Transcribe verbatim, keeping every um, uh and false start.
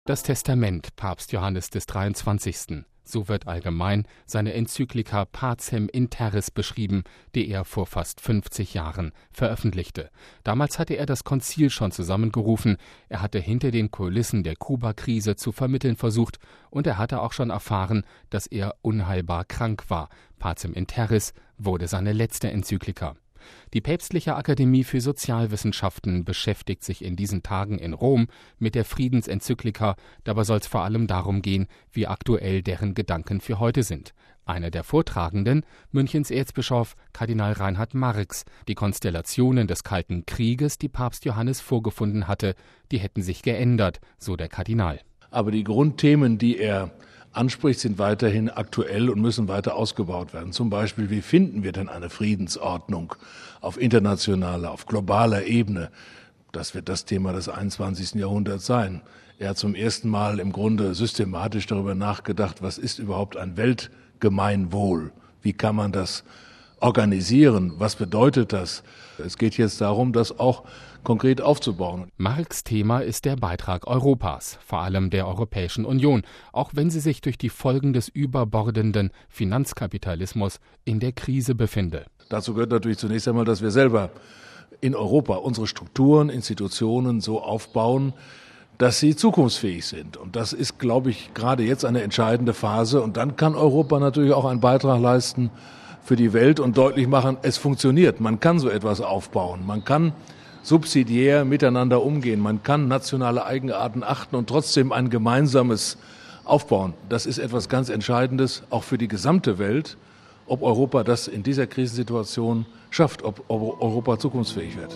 Das Testament Papst Johannes des dreiundzwanzigsten So wird allgemein seine Enzyklika Pacem in Terris beschrieben, die er vor fast fünfzig Jahren veröffentlichte. Damals hatte er das Konzil schon zusammengerufen, er hatte hinter den Kulissen der Kuba-Krise zu vermitteln versucht und er hatte auch schon erfahren, dass er unheilbar krank war. Pacem in Terris wurde seine letzte Enzyklika. Die Päpstliche Akademie für Sozialwissenschaften beschäftigt sich in diesen Tagen in Rom mit der Friedensenzyklika. Dabei soll es vor allem darum gehen, wie aktuell deren Gedanken für heute sind. Einer der Vortragenden, Münchens Erzbischof Kardinal Reinhard Marx. Die Konstellationen des Kalten Krieges, die Papst Johannes vorgefunden hatte, die hätten sich geändert, so der Kardinal. Aber die Grundthemen, die er anspricht, sind weiterhin aktuell und müssen weiter ausgebaut werden. Zum Beispiel, wie finden wir denn eine Friedensordnung auf internationaler, auf globaler Ebene? Das wird das Thema des einundzwanzigsten Jahrhunderts sein. Er hat zum ersten Mal im Grunde systematisch darüber nachgedacht, was ist überhaupt ein Weltgemeinwohl? Wie kann man das organisieren? Was bedeutet das? Es geht jetzt darum, das auch konkret aufzubauen. Marx' Thema ist der Beitrag Europas, vor allem der Europäischen Union, auch wenn sie sich durch die Folgen des überbordenden Finanzkapitalismus in der Krise befinde. Dazu gehört natürlich zunächst einmal, dass wir selber in Europa unsere Strukturen, Institutionen so aufbauen, dass sie zukunftsfähig sind. Und das ist, glaube ich, gerade jetzt eine entscheidende Phase. Und dann kann Europa natürlich auch einen Beitrag leisten für die Welt und deutlich machen, es funktioniert. Man kann so etwas aufbauen. Man kann subsidiär miteinander umgehen. Man kann nationale Eigenarten achten und trotzdem ein gemeinsames aufbauen. Das ist etwas ganz Entscheidendes, auch für die gesamte Welt, ob Europa das in dieser Krisensituation schafft, ob Europa zukunftsfähig wird.